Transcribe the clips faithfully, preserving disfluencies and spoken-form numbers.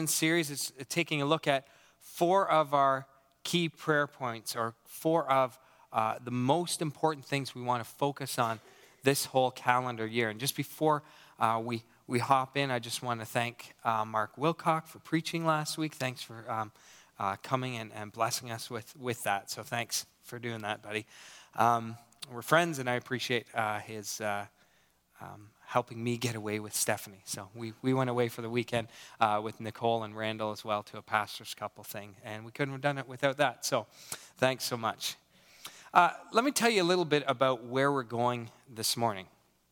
Series is taking a look at four of our key prayer points, or four of uh, the most important things we want to focus on this whole calendar year. And just before uh, we we hop in, I just want to thank uh, Mark Wilcock for preaching last week. Thanks for um, uh, coming and, and blessing us with, with that. So thanks for doing that, buddy. Um, we're friends, and I appreciate uh, his uh, um, helping me get away with Stephanie. So we, we went away for the weekend uh, with Nicole and Randall as well to a pastor's couple thing, and we couldn't have done it without that. So thanks so much. Uh, let me tell you a little bit about where we're going this morning.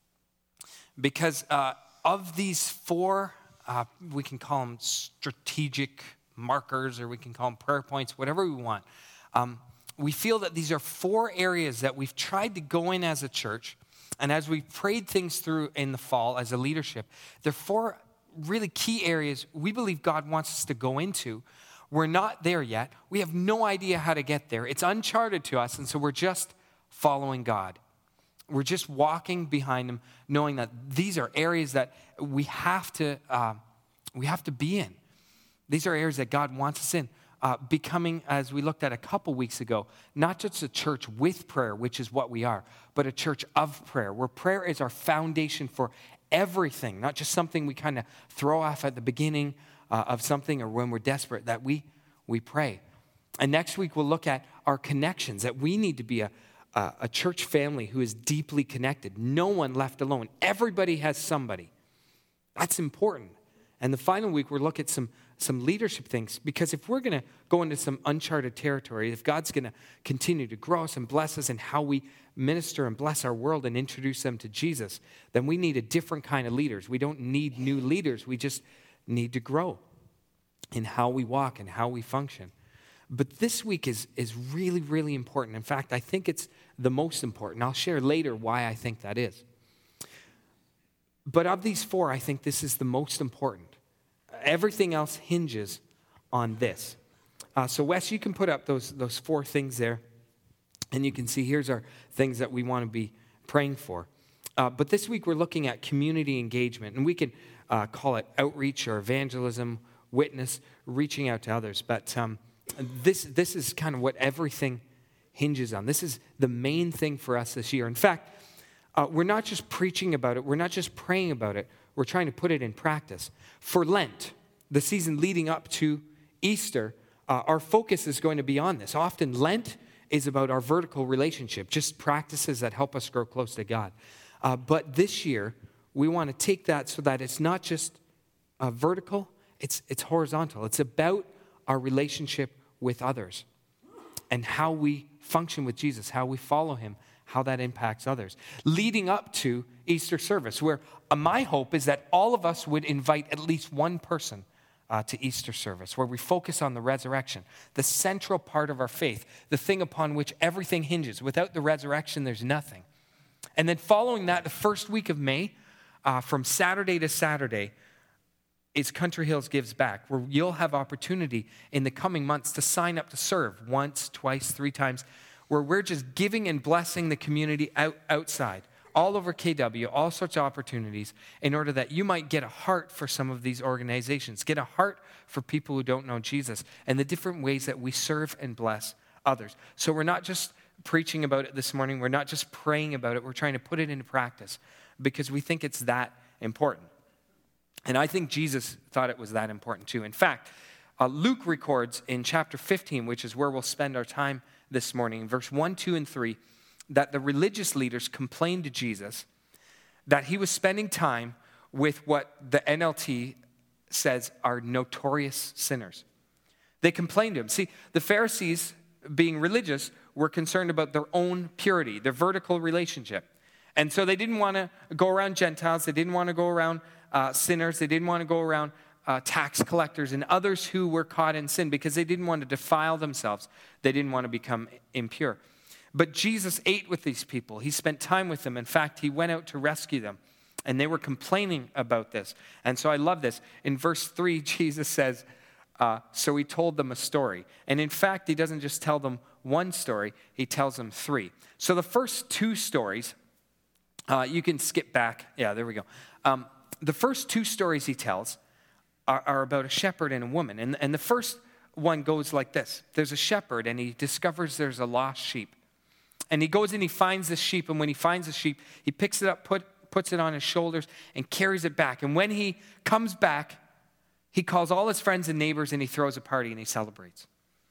Because uh, of these four, uh, we can call them strategic markers, or we can call them prayer points, whatever we want. Um, we feel that these are four areas that we've tried to go in as a church. And as we prayed things through in the fall as a leadership, there are four really key areas we believe God wants us to go into. We're not there yet. We have no idea how to get there. It's uncharted to us, and so we're just following God. We're just walking behind Him, knowing that these are areas that we have to uh, we have to be in. These are areas that God wants us in. Uh, becoming, as we looked at a couple weeks ago, not just a church with prayer, which is what we are, but a church of prayer, where prayer is our foundation for everything, not just something we kind of throw off at the beginning uh, of something or when we're desperate, that we we pray. And next week we'll look at our connections, that we need to be a, a, a church family who is deeply connected. No one left alone. Everybody has somebody. That's important. And the final week we'll look at some some leadership things, because if we're going to go into some uncharted territory, if God's going to continue to grow us and bless us in how we minister and bless our world and introduce them to Jesus, then we need a different kind of leaders. We don't need new leaders. We just need to grow in how we walk and how we function. But this week is, is really, really important. In fact, I think it's the most important. I'll share later why I think that is. But of these four, I think this is the most important. Everything else hinges on this. Uh, so Wes, you can put up those, those four things there. And you can see here's our things that we want to be praying for. Uh, but this week we're looking at community engagement. And we can uh, call it outreach or evangelism, witness, reaching out to others. But um, this, this is kind of what everything hinges on. This is the main thing for us this year. In fact, uh, we're not just preaching about it. We're not just praying about it. We're trying to put it in practice. For Lent, the season leading up to Easter, uh, our focus is going to be on this. Often Lent is about our vertical relationship, just practices that help us grow close to God. Uh, but this year, we want to take that so that it's not just uh, vertical, it's, it's horizontal. It's about our relationship with others and how we function with Jesus, how we follow Him, how that impacts others. Leading up to Easter service, where uh, my hope is that all of us would invite at least one person uh, to Easter service, where we focus on the resurrection, the central part of our faith, the thing upon which everything hinges. Without the resurrection, there's nothing. And then following that, the first week of May, uh, from Saturday to Saturday, is Country Hills Gives Back, where you'll have opportunity in the coming months to sign up to serve once, twice, three times, where we're just giving and blessing the community out, outside, all over K W, all sorts of opportunities, in order that you might get a heart for some of these organizations, get a heart for people who don't know Jesus, and the different ways that we serve and bless others. So we're not just preaching about it this morning, we're not just praying about it, we're trying to put it into practice, because we think it's that important. And I think Jesus thought it was that important too. In fact, uh, Luke records in chapter fifteen, which is where we'll spend our time this morning, verse one, two, and three, that the religious leaders complained to Jesus that he was spending time with what the N L T says are notorious sinners. They complained to him. See, the Pharisees, being religious, were concerned about their own purity, their vertical relationship. And so they didn't want to go around Gentiles. They didn't want to go around uh, sinners. They didn't want to go around Uh, tax collectors and others who were caught in sin, because they didn't want to defile themselves. They didn't want to become impure. But Jesus ate with these people. He spent time with them. In fact, he went out to rescue them. And they were complaining about this. And so I love this. In verse three, Jesus says, uh, so he told them a story. And in fact, he doesn't just tell them one story. He tells them three. So the first two stories, uh, you can skip back. Yeah, there we go. Um, the first two stories he tells are, are about a shepherd and a woman. And, and the first one goes like this. There's a shepherd, and he discovers there's a lost sheep. And he goes and he finds this sheep, and when he finds the sheep, he picks it up, put, puts it on his shoulders, and carries it back. And when he comes back, he calls all his friends and neighbors, and he throws a party, and he celebrates.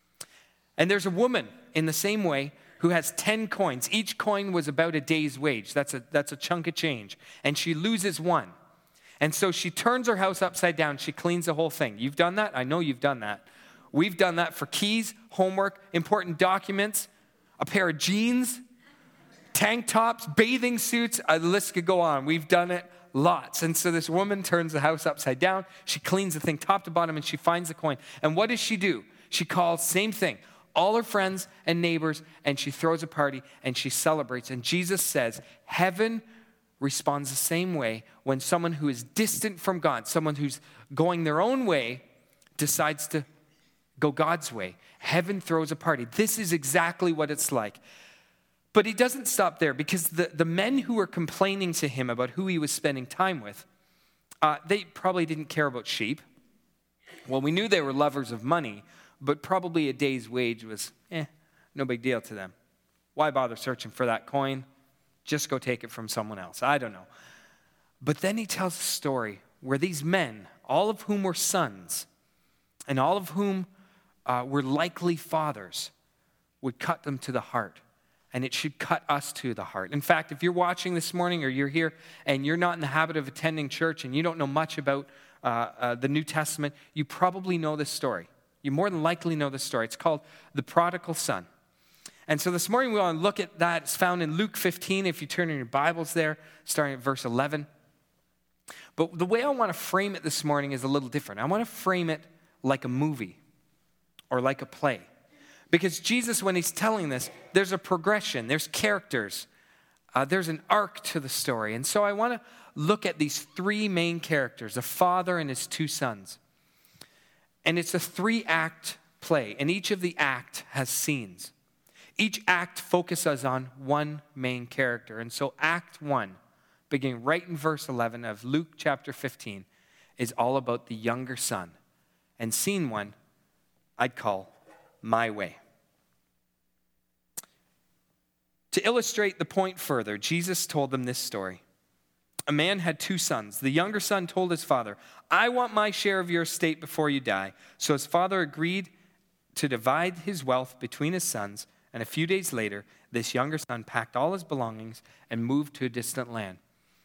And there's a woman in the same way who has ten coins. Each coin was about a day's wage. That's a, that's a chunk of change. And she loses one. And so she turns her house upside down. She cleans the whole thing. You've done that? I know you've done that. We've done that for keys, homework, important documents, a pair of jeans, tank tops, bathing suits. The list could go on. We've done it lots. And so this woman turns the house upside down. She cleans the thing top to bottom, and she finds the coin. And what does she do? She calls, same thing, all her friends and neighbors, and she throws a party, and she celebrates. And Jesus says, heaven responds the same way when someone who is distant from God, someone who's going their own way, decides to go God's way. Heaven throws a party. This is exactly what it's like. But he doesn't stop there, because the, the men who were complaining to him about who he was spending time with, uh, they probably didn't care about sheep. Well, we knew they were lovers of money, but probably a day's wage was, eh, no big deal to them. Why bother searching for that coin? Just go take it from someone else. I don't know. But then he tells a story where these men, all of whom were sons, and all of whom uh, were likely fathers, would cut them to the heart. And it should cut us to the heart. In fact, if you're watching this morning, or you're here and you're not in the habit of attending church and you don't know much about uh, uh, the New Testament, you probably know this story. You more than likely know this story. It's called the prodigal son. And so this morning we want to look at that. It's found in Luke fifteen, if you turn in your Bibles there, starting at verse eleven. But the way I want to frame it this morning is a little different. I want to frame it like a movie or like a play. Because Jesus, when he's telling this, there's a progression, there's characters, uh, there's an arc to the story. And so I want to look at these three main characters, a father and his two sons. And it's a three-act play, and each of the act has scenes. Each act focuses on one main character. And so act one, beginning right in verse eleven of Luke chapter fifteen, is all about the younger son. And scene one, I'd call My Way. To illustrate the point further, Jesus told them this story. A man had two sons. The younger son told his father, I want my share of your estate before you die. So his father agreed to divide his wealth between his sons. And a few days later, this younger son packed all his belongings and moved to a distant land.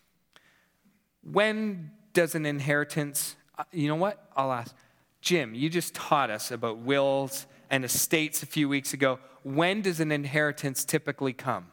When does an inheritance, you know what? I'll ask, Jim, you just taught us about wills and estates a few weeks ago. When does an inheritance typically come?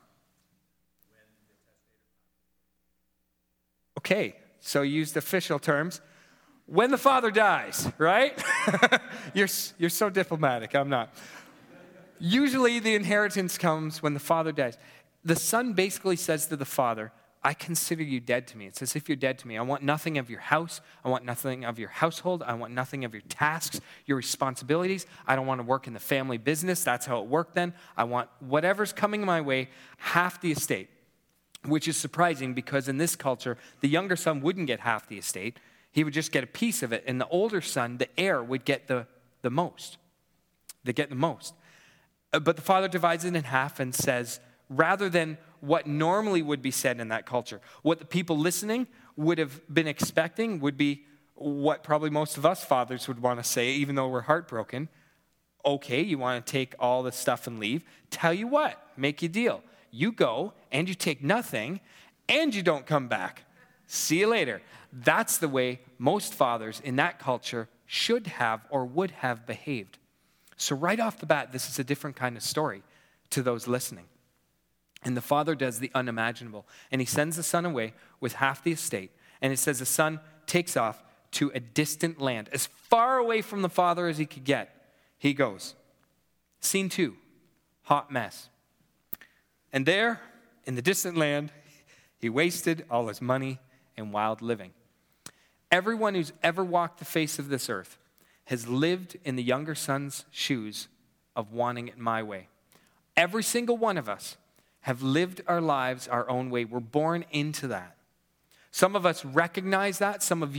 Okay, so used official terms. When the father dies, right? you're, you're so diplomatic, I'm not. Usually the inheritance comes when the father dies. The son basically says to the father, I consider you dead to me. It's as if you're dead to me. I want nothing of your house. I want nothing of your household. I want nothing of your tasks, your responsibilities. I don't want to work in the family business. That's how it worked then. I want whatever's coming my way, half the estate, which is surprising because in this culture, the younger son wouldn't get half the estate. He would just get a piece of it. And the older son, the heir, would get the, the most. They get the most. But the father divides it in half and says, rather than what normally would be said in that culture, what the people listening would have been expecting would be what probably most of us fathers would want to say, even though we're heartbroken. Okay, you want to take all this stuff and leave? Tell you what, make a deal. You go and you take nothing and you don't come back. See you later. That's the way most fathers in that culture should have or would have behaved. So right off the bat, this is a different kind of story to those listening. And the father does the unimaginable. And he sends the son away with half the estate. And it says the son takes off to a distant land. As far away from the father as he could get, he goes. Scene two, hot mess. And there, in the distant land, he wasted all his money in wild living. Everyone who's ever walked the face of this earth has lived in the younger son's shoes of wanting it my way. Every single one of us have lived our lives our own way. We're born into that. Some of us recognize that. Some of you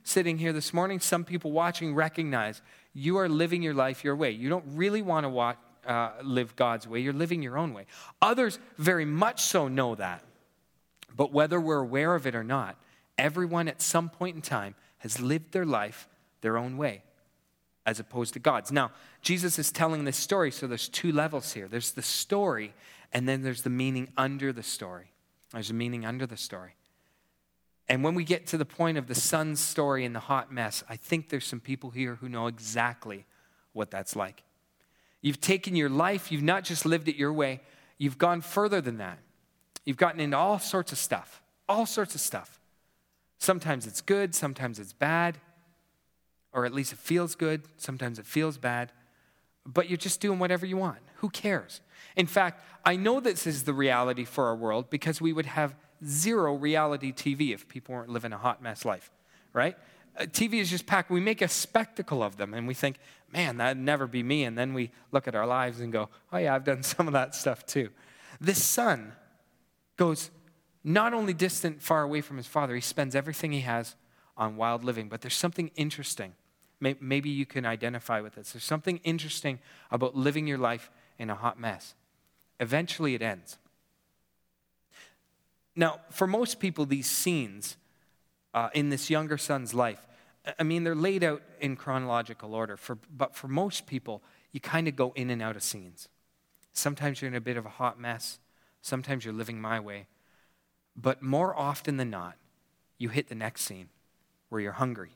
sitting here this morning, some people watching recognize you are living your life your way. You don't really want to watch, uh, live God's way. You're living your own way. Others very much so know that. But whether we're aware of it or not, everyone at some point in time has lived their life their own way, as opposed to God's. Now, Jesus is telling this story, so there's two levels here. There's the story, and then there's the meaning under the story. There's a meaning under the story. And when we get to the point of the son's story and the hot mess, I think there's some people here who know exactly what that's like. You've taken your life, you've not just lived it your way, you've gone further than that. You've gotten into all sorts of stuff, all sorts of stuff. Sometimes it's good, sometimes it's bad, or at least it feels good, sometimes it feels bad, but you're just doing whatever you want. Who cares? In fact, I know this is the reality for our world because we would have zero reality T V if people weren't living a hot mess life, right? Uh, T V is just packed. We make a spectacle of them and we think, man, that'd never be me. And then we look at our lives and go, oh yeah, I've done some of that stuff too. This son goes not only distant, far away from his father, he spends everything he has on wild living. But there's something interesting. Maybe you can identify with this. There's something interesting about living your life in a hot mess. Eventually it ends. Now, for most people, these scenes uh, in this younger son's life, I mean, they're laid out in chronological order. For, but for most people, you kind of go in and out of scenes. Sometimes you're in a bit of a hot mess. Sometimes you're living my way. But more often than not, you hit the next scene where you're hungry.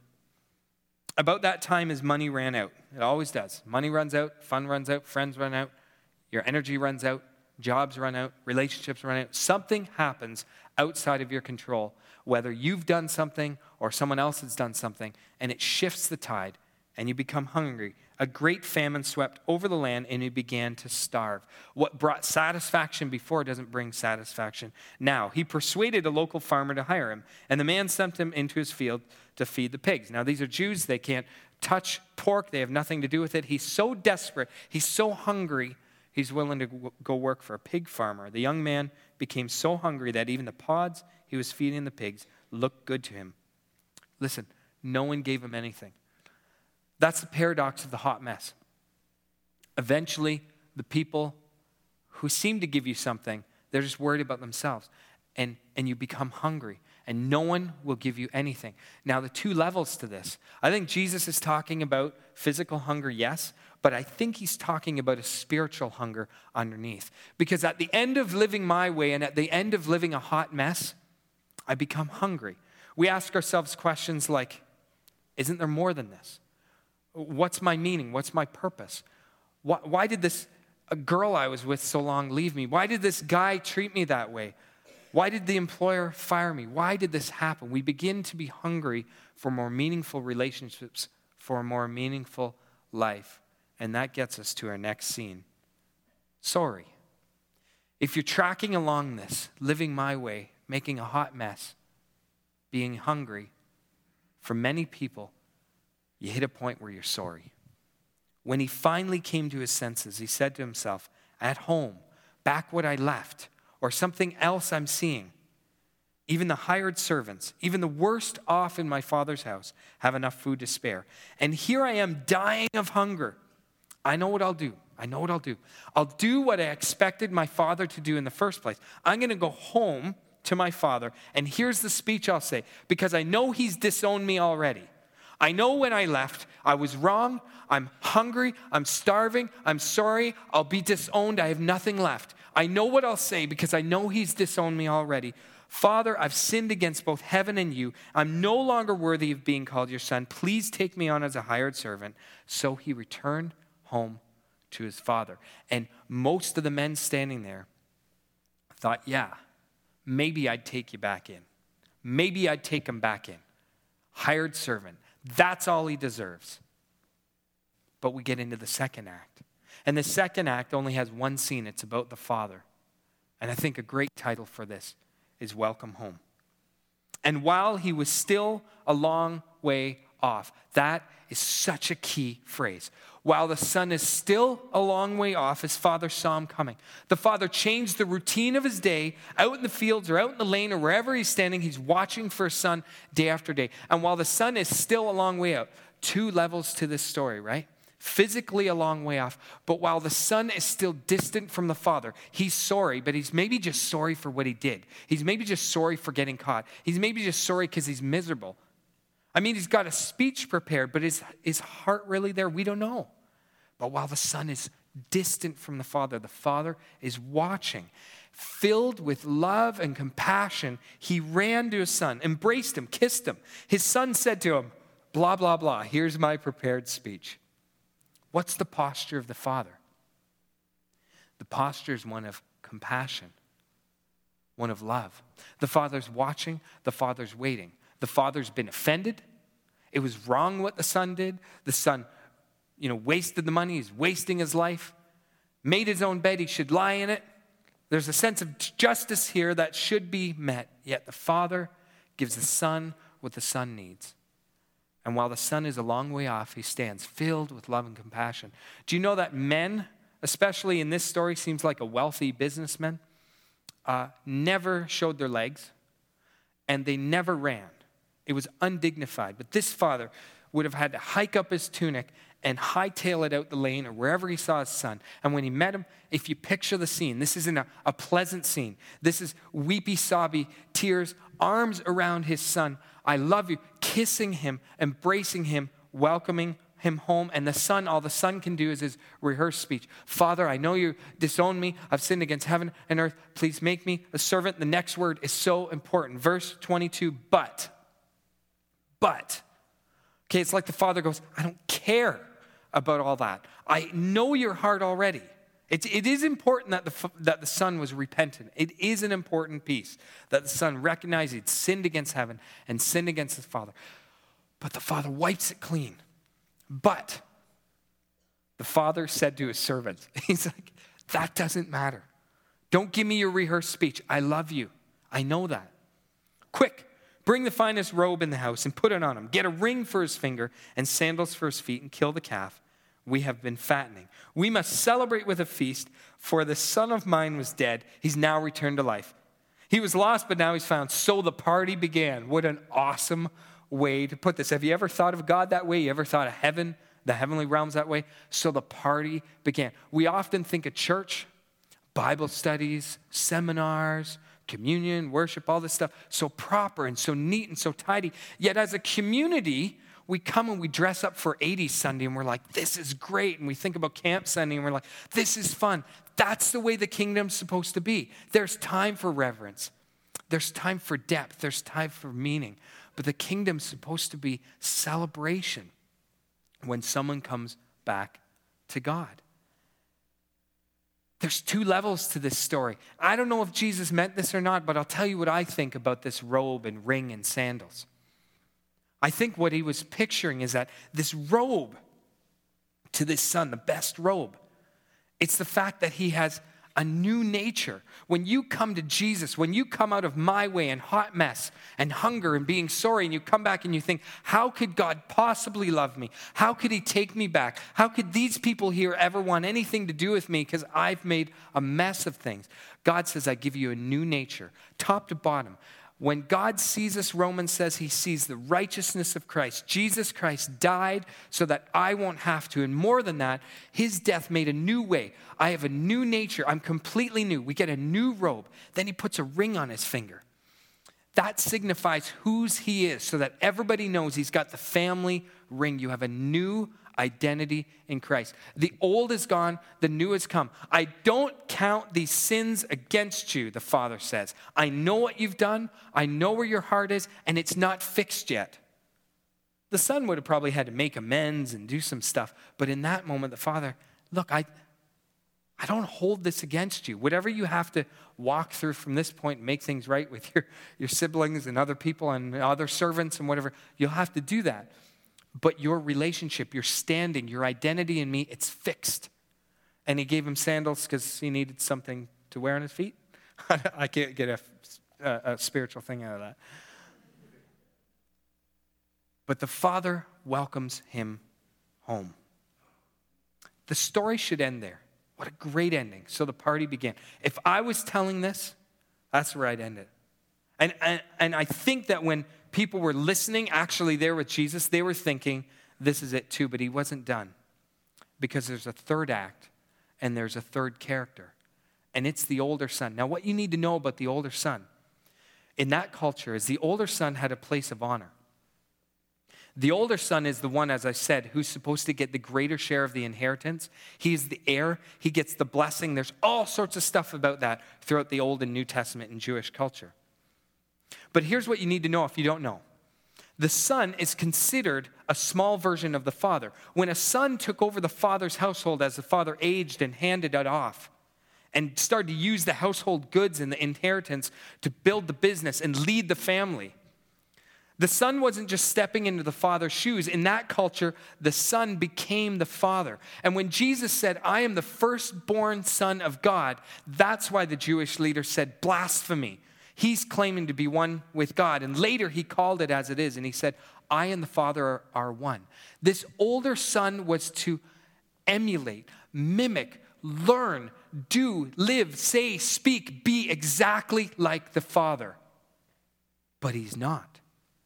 About that time his money ran out. It always does. Money runs out, fun runs out, friends run out, your energy runs out, jobs run out, relationships run out. Something happens outside of your control, whether you've done something or someone else has done something, and it shifts the tide, and you become hungry. A great famine swept over the land, and you began to starve. What brought satisfaction before doesn't bring satisfaction now. He persuaded a local farmer to hire him, and the man sent him into his field to feed the pigs. Now, these are Jews. They can't touch pork. They have nothing to do with it. He's so desperate. He's so hungry. He's willing to go work for a pig farmer. The young man became so hungry that even the pods he was feeding the pigs looked good to him. Listen, no one gave him anything. That's the paradox of the hot mess. Eventually, the people who seem to give you something, they're just worried about themselves. And, and you become hungry. And no one will give you anything. Now, the two levels to this. I think Jesus is talking about physical hunger, yes, but I think he's talking about a spiritual hunger underneath. Because at the end of living my way and at the end of living a hot mess, I become hungry. We ask ourselves questions like, isn't there more than this? What's my meaning? What's my purpose? Why, why did this a girl I was with so long leave me? Why did this guy treat me that way? Why did the employer fire me? Why did this happen? We begin to be hungry for more meaningful relationships, for a more meaningful life. And that gets us to our next scene. Sorry. If you're tracking along this, living my way, making a hot mess, being hungry, for many people, you hit a point where you're sorry. When he finally came to his senses, he said to himself, at home, back what I left, or something else I'm seeing. Even the hired servants, even the worst off in my father's house, have enough food to spare. And here I am dying of hunger. I know what I'll do. I know what I'll do. I'll do what I expected my father to do in the first place. I'm going to go home to my father, and here's the speech I'll say, because I know he's disowned me already. I know when I left, I was wrong, I'm hungry, I'm starving, I'm sorry, I'll be disowned, I have nothing left. I know what I'll say because I know he's disowned me already. Father, I've sinned against both heaven and you. I'm no longer worthy of being called your son. Please take me on as a hired servant. So he returned home to his father. And most of the men standing there thought, yeah, maybe I'd take you back in. Maybe I'd take him back in. Hired servant. That's all he deserves. But we get into the second act. And the second act only has one scene. It's about the father. And I think a great title for this is Welcome Home. And while he was still a long way off, that is such a key phrase. While the son is still a long way off, his father saw him coming. The father changed the routine of his day. Out in the fields or out in the lane or wherever he's standing, he's watching for his son day after day. And while the son is still a long way out, two levels to this story, right? Physically a long way off, but while the son is still distant from the father, he's sorry, but he's maybe just sorry for what he did. He's maybe just sorry for getting caught. He's maybe just sorry because he's miserable. I mean, he's got a speech prepared, but is his heart really there? We don't know. But while the son is distant from the father, the father is watching. Filled with love and compassion, he ran to his son, embraced him, kissed him. His son said to him, blah, blah, blah, here's my prepared speech. What's the posture of the father? The posture is one of compassion, one of love. The father's watching, the father's waiting. The father's been offended. It was wrong what the son did. The son, you know, wasted the money. He's wasting his life. Made his own bed. He should lie in it. There's a sense of justice here that should be met. Yet the father gives the son what the son needs. And while the son is a long way off, he stands filled with love and compassion. Do you know that men, especially in this story, seems like a wealthy businessman, uh, never showed their legs and they never ran. It was undignified. But this father would have had to hike up his tunic and hightail it out the lane or wherever he saw his son. And when he met him, if you picture the scene, this isn't a, a pleasant scene. This is weepy, sobby, tears, arms around his son. I love you, kissing him, embracing him, welcoming him home. And the son, all the son can do is his rehearsed speech. Father, I know you disowned me. I've sinned against heaven and earth. Please make me a servant. The next word is so important. Verse twenty-two, but, but. Okay, it's like the father goes, I don't care about all that. I know your heart already. It, it is important that the, that the son was repentant. It is an important piece that the son recognized he'd sinned against heaven and sinned against his father. But the father wipes it clean. But the father said to his servants, he's like, that doesn't matter. Don't give me your rehearsed speech. I love you. I know that. Quick, bring the finest robe in the house and put it on him. Get a ring for his finger and sandals for his feet and kill the calf. We have been fattening. We must celebrate with a feast, for the son of mine was dead. He's now returned to life. He was lost, but now he's found. So the party began. What an awesome way to put this. Have you ever thought of God that way? You ever thought of heaven, the heavenly realms that way? So the party began. We often think of church, Bible studies, seminars, communion, worship, all this stuff, so proper and so neat and so tidy. Yet as a community, we come and we dress up for eighties Sunday and we're like, this is great. And we think about Camp Sunday and we're like, this is fun. That's the way the kingdom's supposed to be. There's time for reverence. There's time for depth. There's time for meaning. But the kingdom's supposed to be celebration when someone comes back to God. There's two levels to this story. I don't know if Jesus meant this or not, but I'll tell you what I think about this robe and ring and sandals. I think what he was picturing is that this robe to this son, the best robe, it's the fact that he has a new nature. When you come to Jesus, when you come out of my way and hot mess and hunger and being sorry, and you come back and you think, how could God possibly love me? How could he take me back? How could these people here ever want anything to do with me because I've made a mess of things? God says, I give you a new nature, top to bottom. When God sees us, Romans says he sees the righteousness of Christ. Jesus Christ died so that I won't have to. And more than that, his death made a new way. I have a new nature. I'm completely new. We get a new robe. Then he puts a ring on his finger. That signifies whose he is so that everybody knows he's got the family ring. You have a new identity in Christ. The old is gone, the new has come. I don't count these sins against you, the Father says. I know what you've done, I know where your heart is, and it's not fixed yet. The Son would have probably had to make amends and do some stuff, but in that moment, the Father, look, I, I don't hold this against you. Whatever you have to walk through from this point and make things right with your, your siblings and other people and other servants and whatever, you'll have to do that. But your relationship, your standing, your identity in me, it's fixed. And he gave him sandals because he needed something to wear on his feet. I can't get a, a, a spiritual thing out of that. but the father welcomes him home. The story should end there. What a great ending. So the party began. If I was telling this, that's where I'd end it. And, and, and I think that when people were listening, actually there with Jesus, they were thinking, this is it too, but he wasn't done. Because there's a third act and there's a third character. And it's the older son. Now, what you need to know about the older son in that culture is the older son had a place of honor. The older son is the one, as I said, who's supposed to get the greater share of the inheritance. He's the heir. He gets the blessing. There's all sorts of stuff about that throughout the Old and New Testament in Jewish culture. But here's what you need to know if you don't know. The son is considered a small version of the father. When a son took over the father's household as the father aged and handed it off and started to use the household goods and the inheritance to build the business and lead the family, the son wasn't just stepping into the father's shoes. In that culture, the son became the father. And when Jesus said, I am the firstborn son of God, that's why the Jewish leader said blasphemy. He's claiming to be one with God. And later he called it as it is. And he said, I and the Father are, are one. This older son was to emulate, mimic, learn, do, live, say, speak, be exactly like the father. But he's not.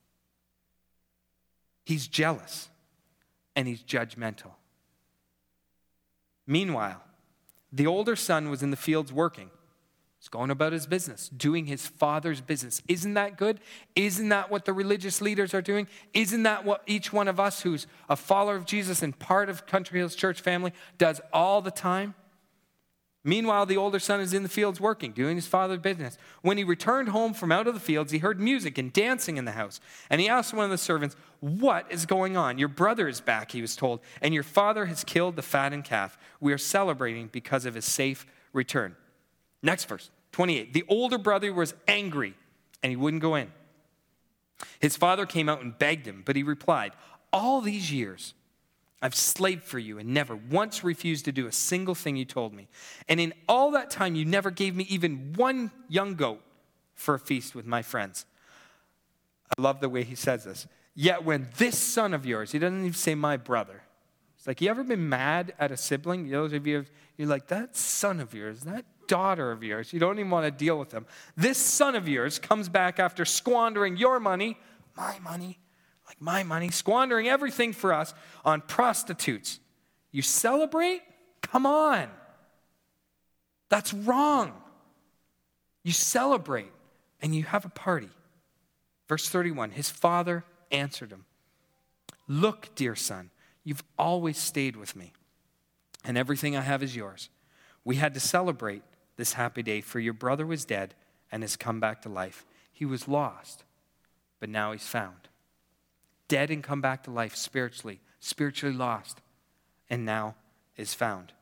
He's jealous and he's judgmental. Meanwhile, the older son was in the fields working. He's going about his business, doing his father's business. Isn't that good? Isn't that what the religious leaders are doing? Isn't that what each one of us who's a follower of Jesus and part of Country Hills Church family does all the time? Meanwhile, the older son is in the fields working, doing his father's business. When he returned home from out of the fields, he heard music and dancing in the house. And he asked one of the servants, what is going on? Your brother is back, he was told, and your father has killed the fattened calf. We are celebrating because of his safe return. Next verse, twenty-eight. The older brother was angry, and he wouldn't go in. His father came out and begged him, but he replied, all these years I've slaved for you and never once refused to do a single thing you told me. And in all that time, you never gave me even one young goat for a feast with my friends. I love the way he says this. Yet when this son of yours, he doesn't even say my brother. It's like, you ever been mad at a sibling? Those of you, you're like, that son of yours, that daughter of yours, you don't even want to deal with them. This son of yours comes back after squandering your money, my money, like my money, squandering everything for us on prostitutes. You celebrate? Come on. That's wrong. You celebrate and you have a party. Verse thirty-one, his father answered him, look, dear son, you've always stayed with me, and everything I have is yours. We had to celebrate this happy day, for your brother was dead and has come back to life. He was lost, but now he's found. Dead and come back to life spiritually, spiritually lost, and now is found.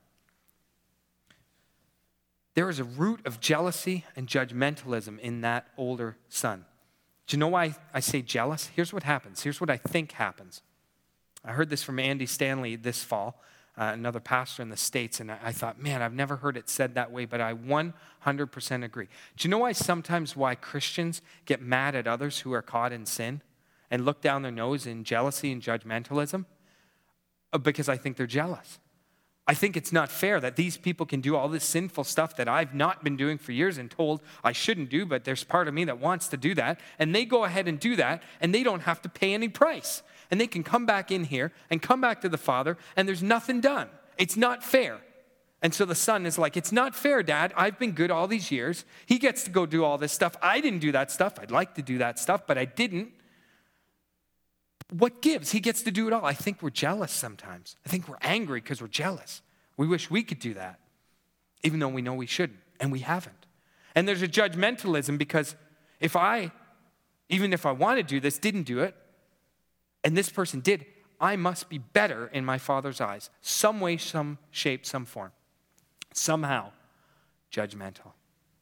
There is a root of jealousy and judgmentalism in that older son. Do you know why I say jealous? Here's what happens. Here's what I think happens. I heard this from Andy Stanley this fall, uh, another pastor in the States, and I, I thought, man, I've never heard it said that way, but I one hundred percent agree. Do you know why sometimes why Christians get mad at others who are caught in sin and look down their nose in jealousy and judgmentalism? Uh, because I think they're jealous. I think it's not fair that these people can do all this sinful stuff that I've not been doing for years and told I shouldn't do, but there's part of me that wants to do that. And they go ahead and do that, and they don't have to pay any price. And they can come back in here and come back to the Father, and there's nothing done. It's not fair. And so the son is like, it's not fair, Dad. I've been good all these years. He gets to go do all this stuff. I didn't do that stuff. I'd like to do that stuff, but I didn't. What gives? He gets to do it all. I think we're jealous sometimes. I think we're angry because we're jealous. We wish we could do that, even though we know we shouldn't, and we haven't. And there's a judgmentalism because if I, even if I want to do this, didn't do it, and this person did, I must be better in my Father's eyes. Some way, some shape, some form. Somehow judgmental.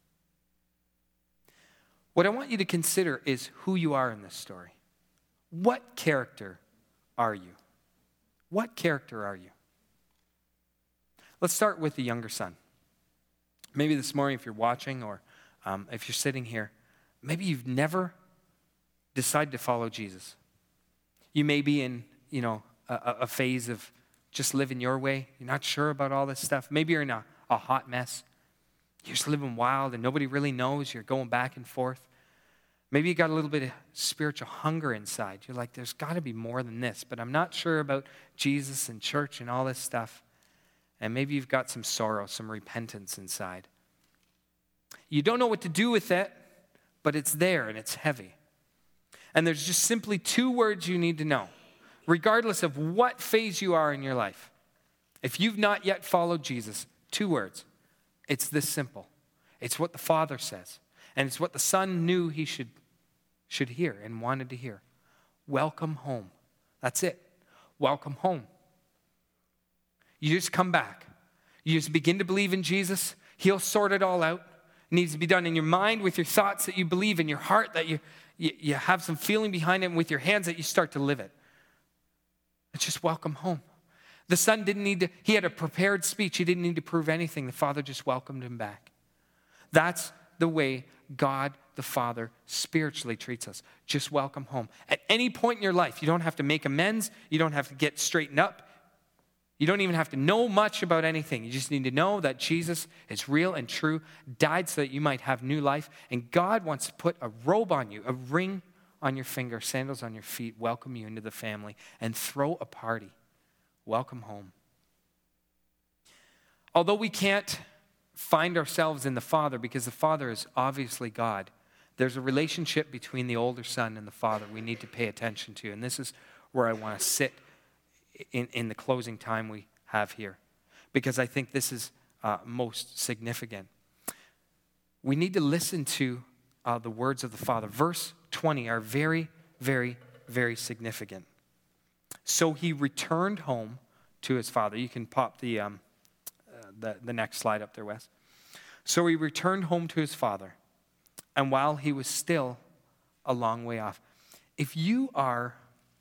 What I want you to consider is who you are in this story. What character are you? What character are you? Let's start with the younger son. Maybe this morning, if you're watching or um, if you're sitting here, maybe you've never decided to follow Jesus. You may be in, you know, a, a phase of just living your way. You're not sure about all this stuff. Maybe you're in a, a hot mess. You're just living wild and nobody really knows. You're going back and forth. Maybe you got a little bit of spiritual hunger inside. You're like, there's got to be more than this, but I'm not sure about Jesus and church and all this stuff. And maybe you've got some sorrow, some repentance inside. You don't know what to do with it, but it's there and it's heavy. And there's just simply two words you need to know, regardless of what phase you are in your life. If you've not yet followed Jesus, two words. It's this simple. It's what the Father says. And it's what the Son knew he should, should hear and wanted to hear. Welcome home. That's it. Welcome home. You just come back. You just begin to believe in Jesus. He'll sort it all out. It needs to be done in your mind, with your thoughts that you believe, in your heart that you, you, you have some feeling behind it, and with your hands that you start to live it. It's just welcome home. The Son didn't need to, he had a prepared speech. He didn't need to prove anything. The Father just welcomed him back. That's the way God the Father spiritually treats us. Just welcome home. At any point in your life, you don't have to make amends. You don't have to get straightened up. You don't even have to know much about anything. You just need to know that Jesus is real and true, died so that you might have new life. And God wants to put a robe on you, a ring on your finger, sandals on your feet, welcome you into the family, and throw a party. Welcome home. Although we can't find ourselves in the Father, because the Father is obviously God, there's a relationship between the older Son and the Father we need to pay attention to. And this is where I want to sit in, in the closing time we have here, because I think this is uh, most significant. We need to listen to uh, the words of the Father. Verse twenty are very, very, very significant. So he returned home to his father. You can pop the, um, uh, the, the next slide up there, Wes. So he returned home to his father, and while he was still a long way off. If you are,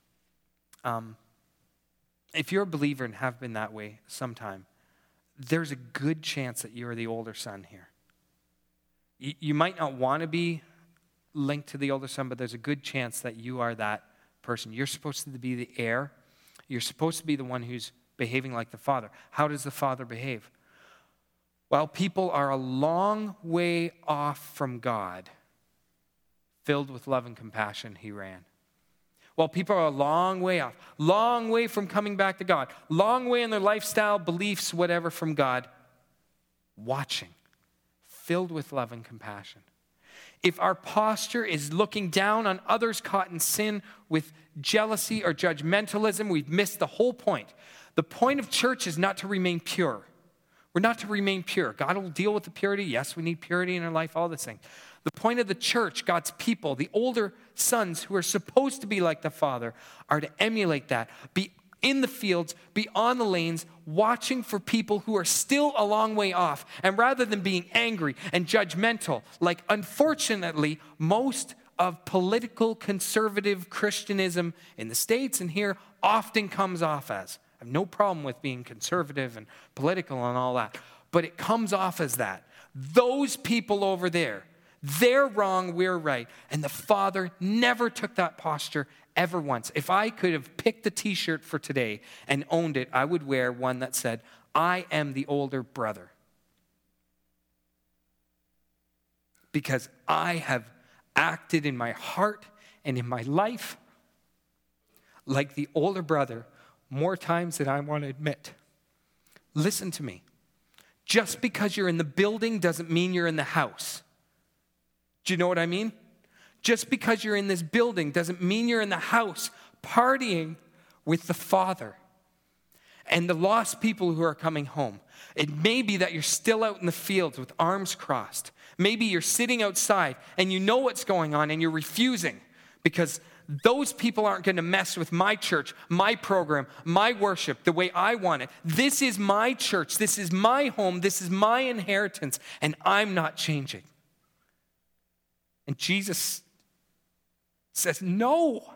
um, if you're a believer and have been that way sometime, there's a good chance that you're the older son here. You, you might not want to be linked to the older son, but there's a good chance that you are that person. You're supposed to be the heir. You're supposed to be the one who's behaving like the Father. How does the Father behave? While people are a long way off from God, filled with love and compassion, he ran. While people are a long way off, long way from coming back to God, long way in their lifestyle, beliefs, whatever from God, watching, filled with love and compassion. If our posture is looking down on others caught in sin with jealousy or judgmentalism, we've missed the whole point. The point of church is not to remain pure. We're not to remain pure. God will deal with the purity. Yes, we need purity in our life, all these things. The point of the church, God's people, the older sons who are supposed to be like the Father, are to emulate that. Be in the fields, be on the lanes, watching for people who are still a long way off. And rather than being angry and judgmental, like unfortunately most of political conservative Christianism in the States and here often comes off as. I have no problem with being conservative and political and all that, but it comes off as that. Those people over there, they're wrong, we're right. And the Father never took that posture ever once. If I could have picked the t-shirt for today and owned it, I would wear one that said, I am the older brother. Because I have acted in my heart and in my life like the older brother more times than I want to admit. Listen to me. Just because you're in the building doesn't mean you're in the house. Do you know what I mean? Just because you're in this building doesn't mean you're in the house partying with the Father and the lost people who are coming home. It may be that you're still out in the fields with arms crossed. Maybe you're sitting outside and you know what's going on and you're refusing because those people aren't going to mess with my church, my program, my worship the way I want it. This is my church. This is my home. This is my inheritance, and I'm not changing. And Jesus says, no.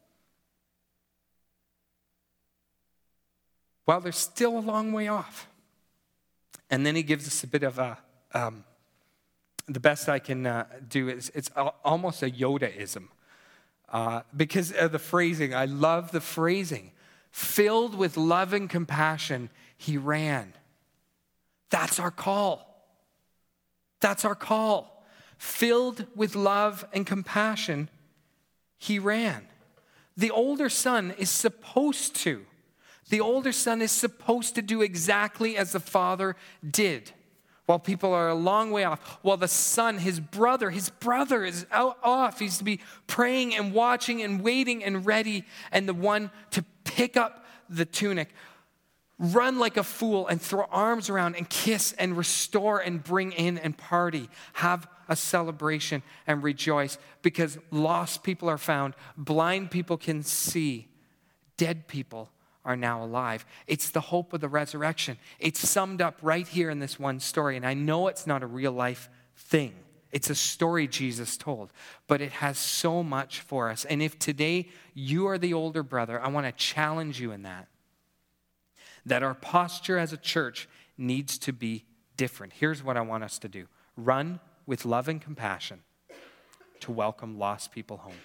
Well, they're still a long way off. And then he gives us a bit of a, um, the best I can uh, do is, it's almost a Yoda-ism. uh, because of the phrasing. I love the phrasing. Filled with love and compassion, he ran. That's our call. That's our call. Filled with love and compassion, he ran. The older son is supposed to. The older son is supposed to do exactly as the father did. While people are a long way off, while the son, his brother, his brother is out off. He's to be praying and watching and waiting and ready, and the one to pick up the tunic, run like a fool and throw arms around and kiss and restore and bring in and party. Have a celebration and rejoice because lost people are found, blind people can see, dead people are now alive. It's the hope of the resurrection. It's summed up right here in this one story. And I know it's not a real life thing. It's a story Jesus told, but it has so much for us. And if today you are the older brother, I want to challenge you in that. That our posture as a church needs to be different. Here's what I want us to do. Run with love and compassion to welcome lost people home.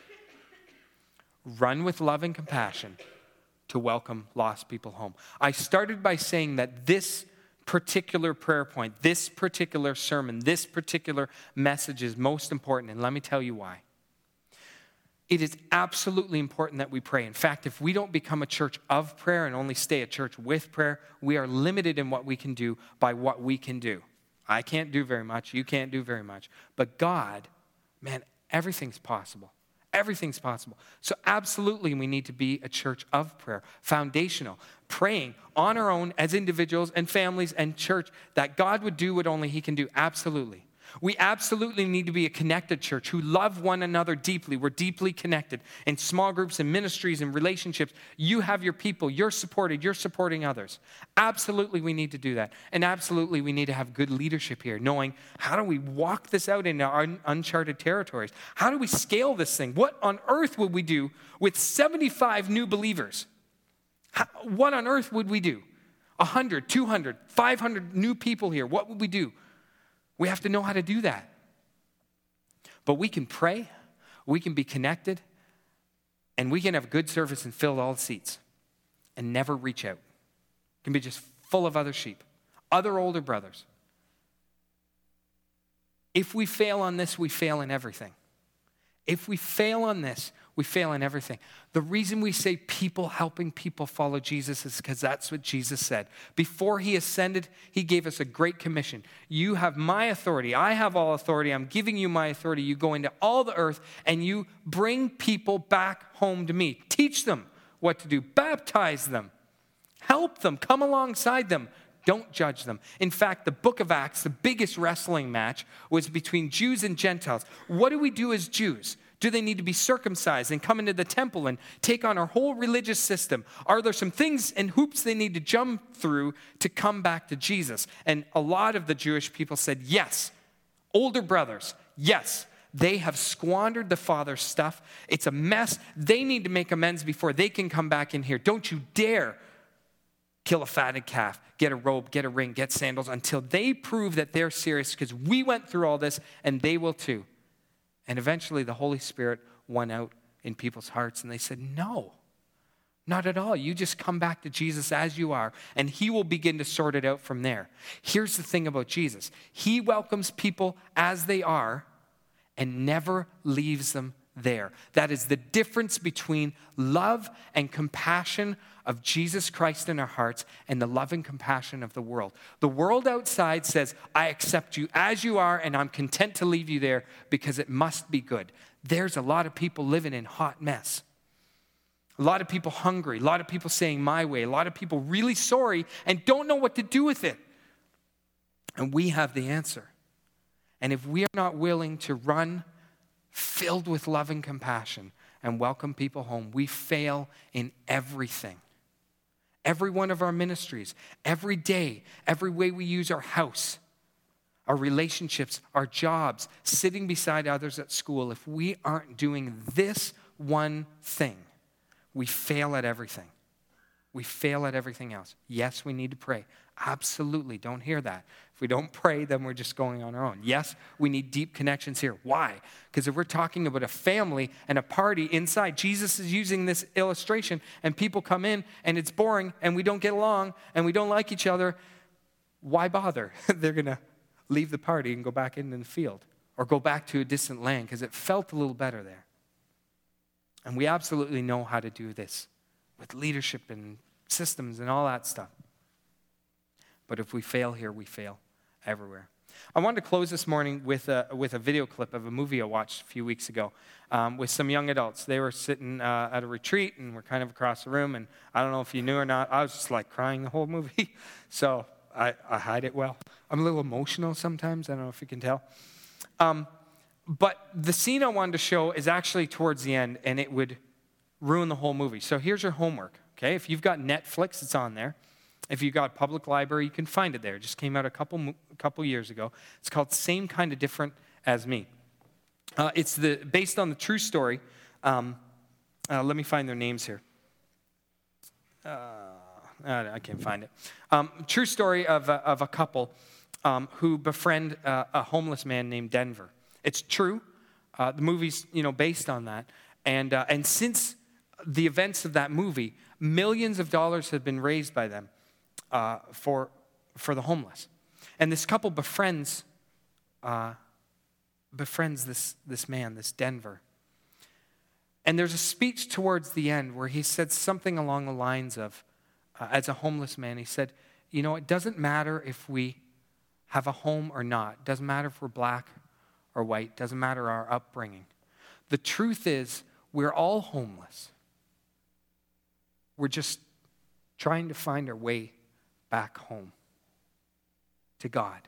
Run with love and compassion to welcome lost people home. I started by saying that this particular prayer point, this particular sermon, this particular message is most important, and let me tell you why. It is absolutely important that we pray. In fact, if we don't become a church of prayer and only stay a church with prayer, we are limited in what we can do by what we can do. I can't do very much. You can't do very much. But God, man, everything's possible. Everything's possible. So absolutely we need to be a church of prayer, foundational, praying on our own as individuals and families and church that God would do what only he can do. Absolutely. We absolutely need to be a connected church who love one another deeply. We're deeply connected in small groups and ministries and relationships. You have your people. You're supported. You're supporting others. Absolutely, we need to do that. And absolutely, we need to have good leadership here, knowing how do we walk this out in our uncharted territories? How do we scale this thing? What on earth would we do with seventy-five new believers? How, what on earth would we do? one hundred, two hundred, five hundred new people here. What would we do? We have to know how to do that. But we can pray, we can be connected, and we can have good service and fill all the seats and never reach out. It can be just full of other sheep, other older brothers. If we fail on this, we fail in everything. If we fail on this, we fail in everything. The reason we say people helping people follow Jesus is because that's what Jesus said. Before he ascended, he gave us a great commission. You have my authority. I have all authority. I'm giving you my authority. You go into all the earth and you bring people back home to me. Teach them what to do. Baptize them. Help them. Come alongside them. Don't judge them. In fact, the book of Acts, the biggest wrestling match, was between Jews and Gentiles. What do we do as Jews? Do they need to be circumcised and come into the temple and take on our whole religious system? Are there some things and hoops they need to jump through to come back to Jesus? And a lot of the Jewish people said, yes. Older brothers, yes. They have squandered the Father's stuff. It's a mess. They need to make amends before they can come back in here. Don't you dare kill a fatted calf, get a robe, get a ring, get sandals until they prove that they're serious because we went through all this and they will too. And eventually the Holy Spirit won out in people's hearts and they said, no, not at all. You just come back to Jesus as you are and he will begin to sort it out from there. Here's the thing about Jesus. He welcomes people as they are and never leaves them there. That is the difference between love and compassion of Jesus Christ in our hearts and the love and compassion of the world. The world outside says, I accept you as you are and I'm content to leave you there because it must be good. There's a lot of people living in hot mess. A lot of people hungry, a lot of people saying my way, a lot of people really sorry and don't know what to do with it. And we have the answer. And if we are not willing to run filled with love and compassion and welcome people home, we fail in everything. Every one of our ministries, every day, every way we use our house, our relationships, our jobs, sitting beside others at school, if we aren't doing this one thing, we fail at everything. We fail at everything else. Yes, we need to pray. Absolutely. Don't hear that. If we don't pray, then we're just going on our own. Yes, we need deep connections here. Why? Because if we're talking about a family and a party inside, Jesus is using this illustration, and people come in and it's boring and we don't get along and we don't like each other. Why bother? They're going to leave the party and go back into the field or go back to a distant land because it felt a little better there. And we absolutely know how to do this with leadership and systems and all that stuff. But if we fail here, we fail everywhere. I wanted to close this morning with a, with a video clip of a movie I watched a few weeks ago um, with some young adults. They were sitting uh, at a retreat and we're kind of across the room. And I don't know if you knew or not, I was just like crying the whole movie. So I, I hide it well. I'm a little emotional sometimes. I don't know if you can tell. Um, but the scene I wanted to show is actually towards the end, and it would ruin the whole movie. So here's your homework, okay? If you've got Netflix, it's on there. If you've got public library, you can find it there. It just came out a couple a couple years ago. It's called Same Kind of Different as Me. Uh, it's the based on the true story. Um, uh, let me find their names here. Uh, I can't find it. Um, true story of a, of a couple um, who befriend uh, a homeless man named Denver. It's true. Uh, the movie's you know based on that, and uh, and since the events of that movie, millions of dollars have been raised by them uh, for for the homeless. And this couple befriends uh, befriends this this man, this Denver. And there's a speech towards the end where he said something along the lines of, uh, as a homeless man, he said, you know, it doesn't matter if we have a home or not. It doesn't matter if we're black or white. It doesn't matter our upbringing. The truth is, we're all homeless. We're just trying to find our way back home to God.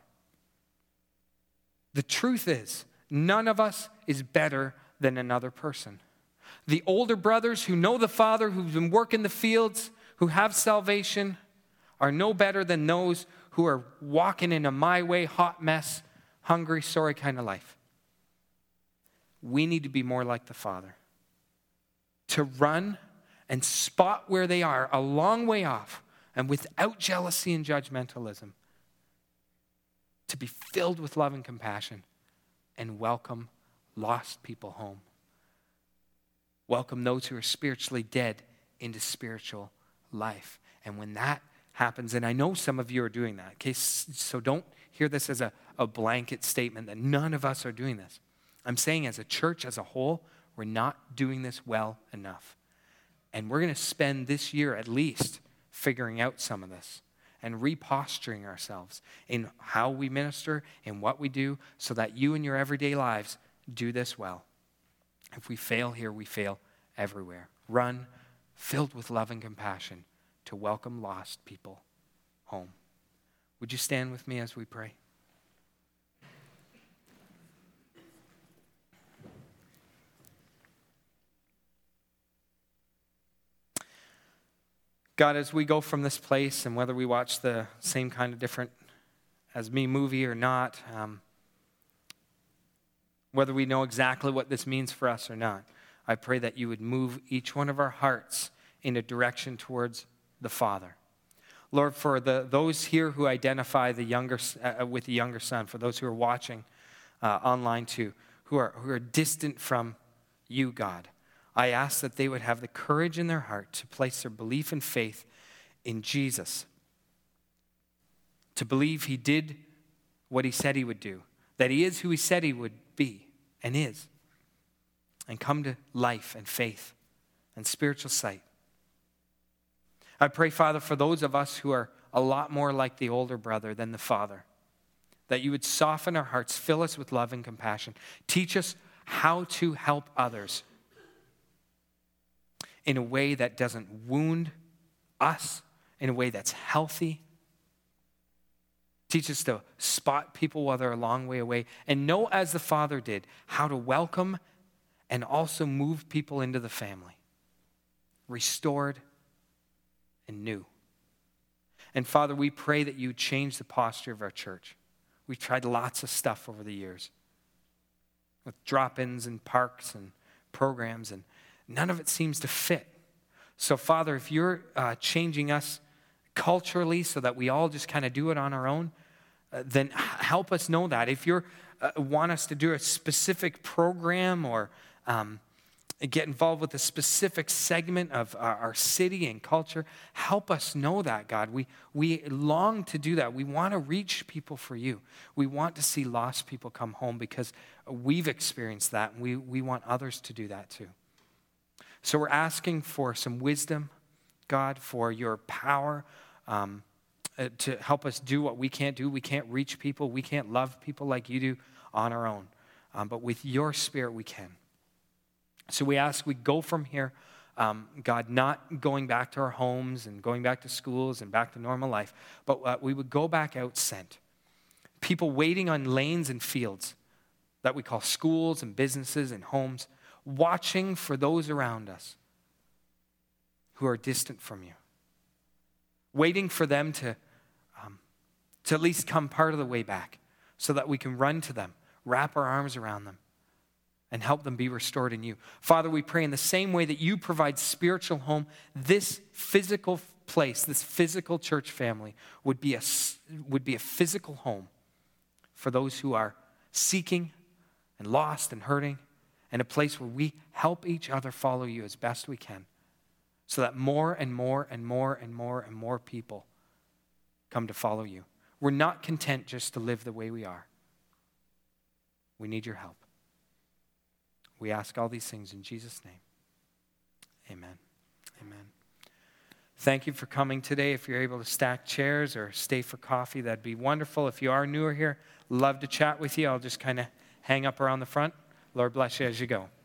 The truth is, none of us is better than another person. The older brothers who know the Father, who've been working the fields, who have salvation, are no better than those who are walking in a my way, hot mess, hungry, sorry kind of life. We need to be more like the Father. To run and spot where they are a long way off, and without jealousy and judgmentalism, to be filled with love and compassion and welcome lost people home. Welcome those who are spiritually dead into spiritual life. And when that happens, and I know some of you are doing that, okay, so don't hear this as a, a blanket statement that none of us are doing this. I'm saying as a church as a whole, we're not doing this well enough. And we're going to spend this year at least figuring out some of this and reposturing ourselves in how we minister and what we do so that you in your everyday lives do this well. If we fail here, we fail everywhere. Run filled with love and compassion to welcome lost people home. Would you stand with me as we pray? God, as we go from this place, and whether we watch the Same Kind of Different as Me movie or not, um, whether we know exactly what this means for us or not, I pray that you would move each one of our hearts in a direction towards the Father. Lord, for the those here who identify the younger uh, with the younger son, for those who are watching uh, online too, who are who are distant from you, God, I ask that they would have the courage in their heart to place their belief and faith in Jesus, to believe he did what he said he would do, that he is who he said he would be and is, and come to life and faith and spiritual sight. I pray, Father, for those of us who are a lot more like the older brother than the father, that you would soften our hearts, fill us with love and compassion. Teach us how to help others in a way that doesn't wound us, in a way that's healthy. Teach us to spot people while they're a long way away and know, as the Father did, how to welcome and also move people into the family, restored and new. And Father, we pray that you change the posture of our church. We've tried lots of stuff over the years with drop-ins and parks and programs, and none of it seems to fit. So, Father, if you're uh, changing us culturally so that we all just kind of do it on our own, uh, then help us know that. If you uh, want us to do a specific program or um, get involved with a specific segment of our, our city and culture, help us know that, God. We, we long to do that. We want to reach people for you. We want to see lost people come home because we've experienced that, and we, we want others to do that too. So we're asking for some wisdom, God, for your power um, uh, to help us do what we can't do. We can't reach people. We can't love people like you do on our own. Um, but with your Spirit, we can. So we ask we go from here, um, God, not going back to our homes and going back to schools and back to normal life, but uh, we would go back out sent. People waiting on lanes and fields that we call schools and businesses and homes, watching for those around us who are distant from you. Waiting for them to, um, to at least come part of the way back so that we can run to them, wrap our arms around them, and help them be restored in you. Father, we pray in the same way that you provide spiritual home, this physical place, this physical church family would be a, would be a physical home for those who are seeking and lost and hurting, and a place where we help each other follow you as best we can so that more and more and more and more and more people come to follow you. We're not content just to live the way we are. We need your help. We ask all these things in Jesus' name. Amen. Amen. Thank you for coming today. If you're able to stack chairs or stay for coffee, that'd be wonderful. If you are newer here, love to chat with you. I'll just kind of hang up around the front. Lord bless you as you go.